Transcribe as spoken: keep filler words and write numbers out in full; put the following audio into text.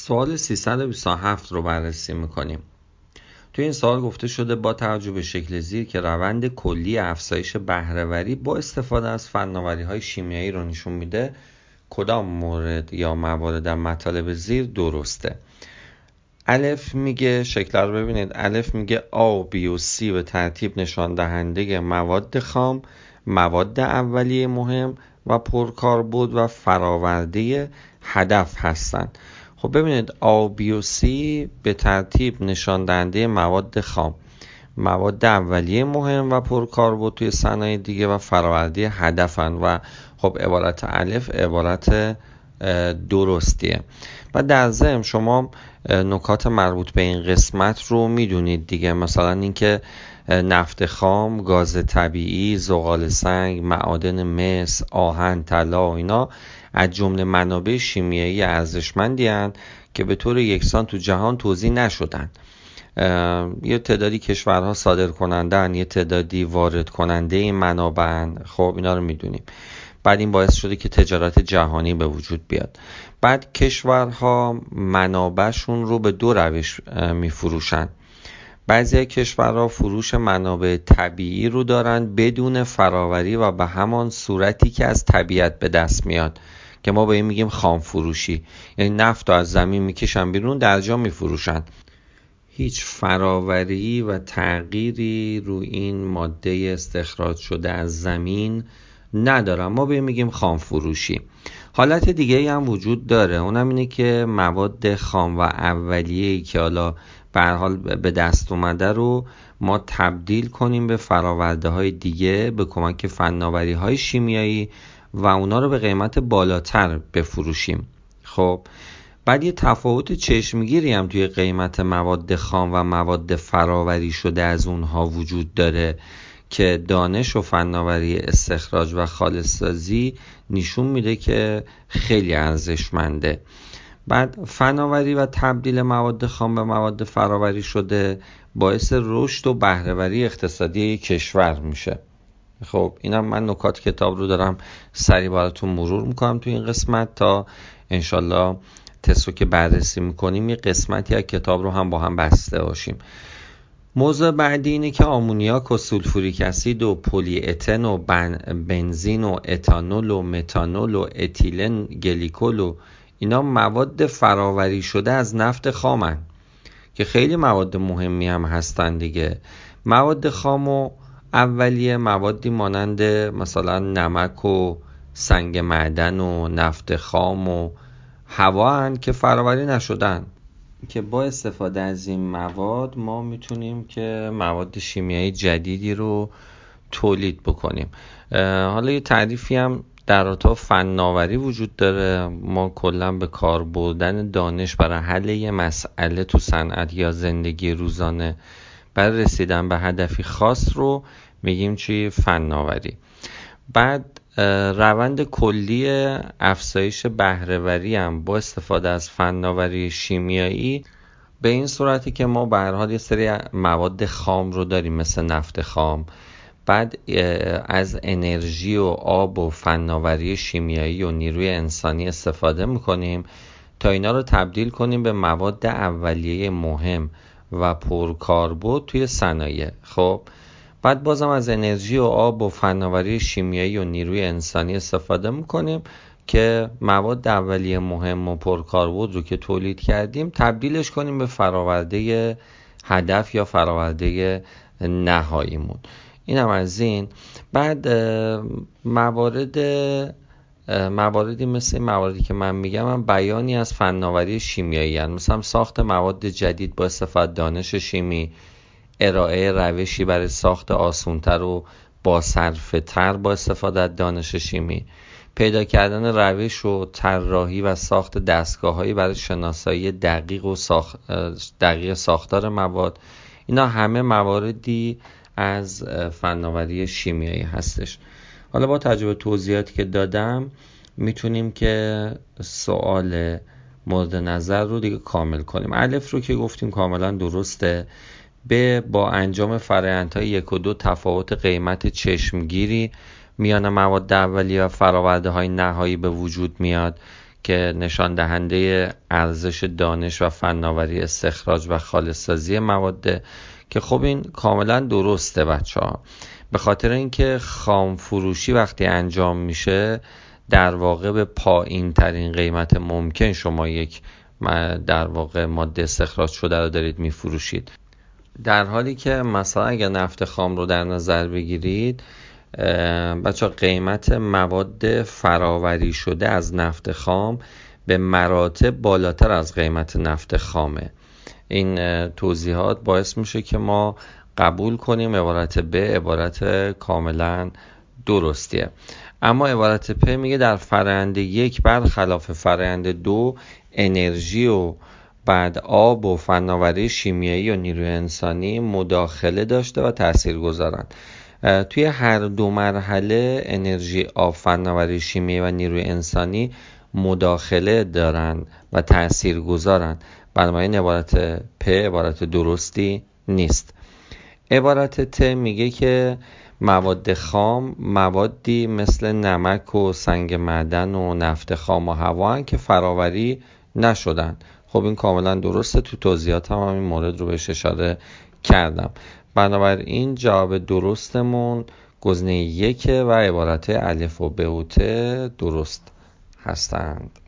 سوال سیصد و بیست و هفت رو بررسی میکنیم. تو این سوال گفته شده با توجه به شکل زیر که روند کلی افزایش بهره‌وری با استفاده از فناوری‌های شیمیایی رو نشون میده، کدام مورد یا موارد در مطالب زیر درسته؟ الف میگه، شکل رو ببینید، الف میگه آ و بی و سی به ترتیب نشان دهنده مواد خام، مواد اولیه مهم و پرکاربرد و فراورده هدف هستند. خب ببینید آ و بی و سی به ترتیب نشان دهنده مواد خام، مواد اولیه مهم و پرکاربرد توی صنایع دیگه و فراورده هدفن و خب عبارت الف عبارت درستیه. و در ضمن شما نکات مربوط به این قسمت رو میدونید دیگه، مثلا اینکه نفت خام، گاز طبیعی، زغال سنگ، معادن مس، آهن، طلا و اینا از جمله منابع شیمیایی ارزشمندی هستند که به طور یکسان تو جهان توزیع نشدن. یه تعدادی کشورها صادر کنندن، یه تعدادی وارد کننده این منابعن. خب اینا رو میدونیم. بعد این باعث شده که تجارت جهانی به وجود بیاد. بعد کشورها منابعشون رو به دو روش میفروشن. بعضی کشورها فروش منابع طبیعی رو دارن بدون فراوری و به همان صورتی که از طبیعت به دست میاد که ما به این میگیم خام فروشی، یعنی نفت رو از زمین میکشن بیرون در جا میفروشن، هیچ فراوری و تغییری رو این ماده استخراج شده از زمین ندارن، ما به این میگیم خام فروشی. حالت دیگه هم وجود داره، اونم اینه که مواد خام و اولیه‌ای که حالا به هر حال به دست اومده رو ما تبدیل کنیم به فراورده های دیگه به کمک فناوری های شیمیایی و اونا رو به قیمت بالاتر بفروشیم. خب بعد یه تفاوت چشمگیری هم توی قیمت مواد خام و مواد فراوری شده از اونها وجود داره که دانش و فناوری استخراج و خالص‌سازی نشون میده که خیلی ارزشمنده. بعد فناوری و تبدیل مواد خام به مواد فراوری شده باعث رشد و بهره‌وری اقتصادی کشور میشه. خب اینم من نکات کتاب رو دارم سریع براتون مرور میکنم تو این قسمت تا انشالله تستو که بررسی میکنیم یه قسمتی از کتاب رو هم با هم بسته باشیم. موضوع بعدی اینه که آمونیاک و سولفوریک اسید و پلی اتن و بنزین و اتانول و متانول و اتیلن گلیکول و اینا مواد فراوری شده از نفت خامن که خیلی مواد مهمی هم هستن دیگه. مواد خام و اولیه موادی مانند مثلا نمک و سنگ معدن و نفت خام و هوا هن که فراوری نشدن، که با استفاده از این مواد ما میتونیم که مواد شیمیایی جدیدی رو تولید بکنیم. حالا یه تعریفی هم در رابطه فناوری وجود داره. ما کلا به کار بردن دانش برای حل یه مسئله تو صنعت یا زندگی روزانه برای رسیدن به هدفی خاص رو میگیم چی؟ فناوری. بعد روند کلی افزایش بهره‌وری هم با استفاده از فناوری شیمیایی به این صورتی که ما به هر حال یه سری مواد خام رو داریم مثل نفت خام، بعد از انرژی و آب و فناوری شیمیایی و نیروی انسانی استفاده میکنیم تا اینا رو تبدیل کنیم به مواد اولیه مهم و پرکاربرد توی صنایع. خب بعد بازم از انرژی و آب و فناوری شیمیایی و نیروی انسانی استفاده میکنیم که مواد اولیه مهم و پرکاربرد رو که تولید کردیم تبدیلش کنیم به فراورده هدف یا فراورده نهاییمون. این هم از این. بعد موارد مواردی مثل این مواردی که من میگم هم بیانی از فناوری شیمیایی هستند، مثلا ساخت مواد جدید با استفاده دانش شیمی، ارائه روشی برای ساخت آسان‌تر و با صرفه‌تر با استفاده از دانش شیمی، پیدا کردن روش و طراحی و ساخت دستگاه‌هایی برای شناسایی دقیق و ساخت دقیق ساختار مواد. اینا همه مواردی از فناوری شیمیایی هستش. حالا با تجربه توضیحاتی که دادم میتونیم که سوال مورد نظر رو دیگه کامل کنیم. الف رو که گفتیم کاملا درسته. به با انجام فرآیندهای یک و دو تفاوت قیمت چشمگیری میان مواد اولیه و فراورده های نهایی به وجود میاد که نشان دهنده ارزش دانش و فناوری استخراج و خالص‌سازی مواد، که خب این کاملا درسته بچه ها، به خاطر اینکه خام فروشی وقتی انجام میشه در واقع به پایین ترین قیمت ممکن شما یک در واقع ماده استخراج شده رو دارید میفروشید، در حالی که مثلا اگر نفت خام رو در نظر بگیرید بچه قیمت مواد فراوری شده از نفت خام به مراتب بالاتر از قیمت نفت خامه. این توضیحات باعث میشه که ما قبول کنیم عبارت ب عبارت کاملا درستیه. اما عبارت پ میگه در فرآیند یک برخلاف فرآیند دو انرژی و بعد آب و فناوری شیمیایی و نیروی انسانی مداخله داشته و تأثیر گذارن. توی هر دو مرحله انرژی، آب، فناوری شیمیایی و نیروی انسانی مداخله دارن و تأثیر گذارن. بنابراین عبارت پ عبارت درستی نیست. عبارت ت میگه که مواد خام موادی مثل نمک و سنگ معدن و نفت خام و هوا هن که فراوری نشدن. خب این کاملا درسته، تو توضیحات هم این مورد رو بهش اشاره کردم. بنابراین جواب درستمون گزینه یکه و عبارت الف و ب و ت درست هستند.